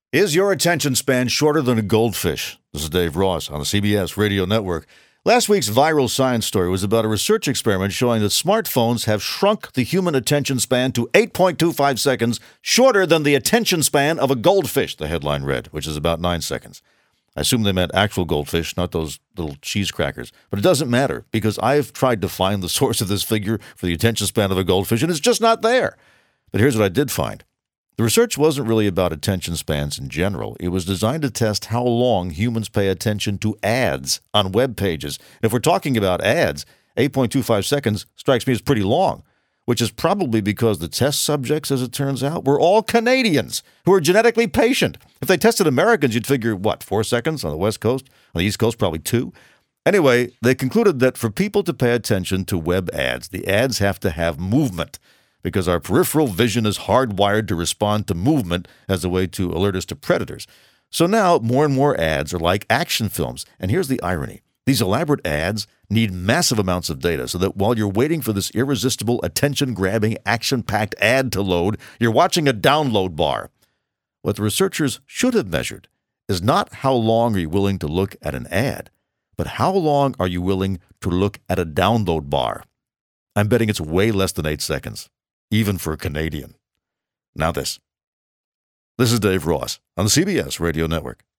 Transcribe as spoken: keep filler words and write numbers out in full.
Is your attention span shorter than a goldfish? This is Dave Ross on the C B S Radio Network. Last week's viral science story was about a research experiment showing that smartphones have shrunk the human attention span to eight point two five seconds, shorter than the attention span of a goldfish, the headline read, which is about nine seconds. I assume they meant actual goldfish, not those little cheese crackers. But it doesn't matter, because I've tried to find the source of this figure for the attention span of a goldfish, and it's just not there. But here's what I did find. The research wasn't really about attention spans in general. It was designed to test how long humans pay attention to ads on web pages. And if we're talking about ads, eight point two five seconds strikes me as pretty long, which is probably because the test subjects, as it turns out, were all Canadians who are genetically patient. If they tested Americans, you'd figure, what, four seconds on the West Coast? On the East Coast, probably two. Anyway, they concluded that for people to pay attention to web ads, the ads have to have movement, because our peripheral vision is hardwired to respond to movement as a way to alert us to predators. So now more and more ads are like action films. And here's the irony. These elaborate ads need massive amounts of data so that while you're waiting for this irresistible, attention-grabbing, action-packed ad to load, you're watching a download bar. What the researchers should have measured is not how long are you willing to look at an ad, but how long are you willing to look at a download bar. I'm betting it's way less than eight seconds. Even for a Canadian. Now this. This is Dave Ross on the C B S Radio Network.